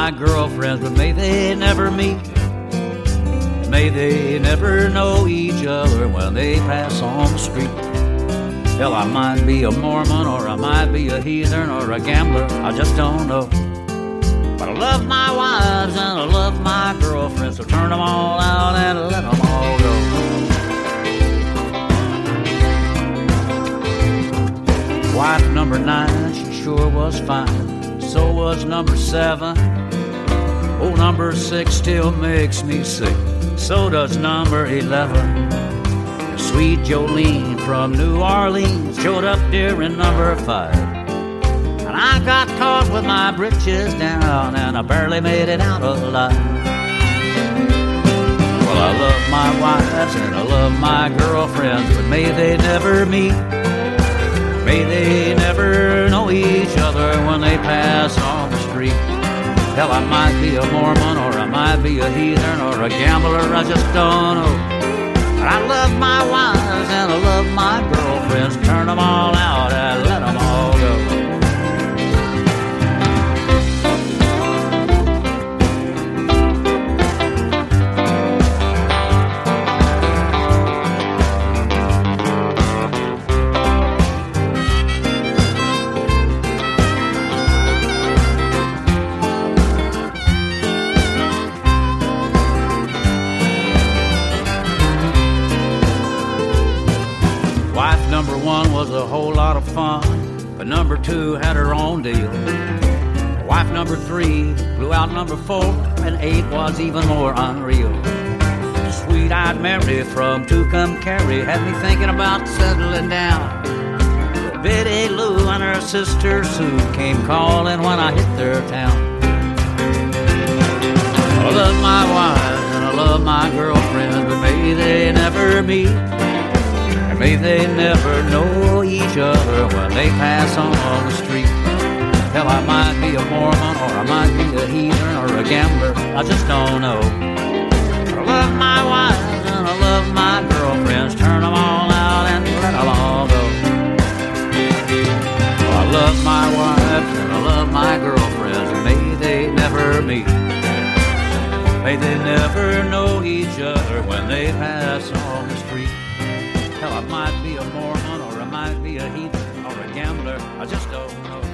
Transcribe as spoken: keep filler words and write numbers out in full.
my girlfriends, but may they never meet. May they never know each other when they pass on the street. Hell, I might be a Mormon, or I might be a heathen, or a gambler, I just don't know. But I love my wives and I love my girlfriends, so turn them all out and let them all go. Wife number nine, she sure was fine, so was number seven. Oh, number six still makes me sick, so does number eleven. Sweet Jolene from New Orleans showed up during number five, and I got caught with my britches down, and I barely made it out alive. Well, I love my wives and I love my girlfriends, but may they never meet. May they never know each other when they pass on the street. Hell, I might be a Mormon, or I might be a heathen, or a gambler, I just don't know. But I love my wives and I love my girlfriends, turn them all out and let them all go. Number one was a whole lot of fun, but number two had her own deal. Wife number three blew out number four, and eight was even more unreal. The sweet-eyed Mary from Tucumcari had me thinking about settling down. But Biddy Lou and her sister Sue came calling when I hit their town. I love my wife and I love my girlfriend, but may they never meet. May they never know each other when they pass on the street. Hell, I might be a Mormon, or I might be a heathen, or a gambler, I just don't know. But I love my wives and I love my girlfriends, turn them all out and let them all go. Well, I love my wife and I love my girlfriends, and may they never meet. May they never know each other when they pass on the street. Hell, I might be a Mormon, or I might be a heathen, or a gambler, I just don't know.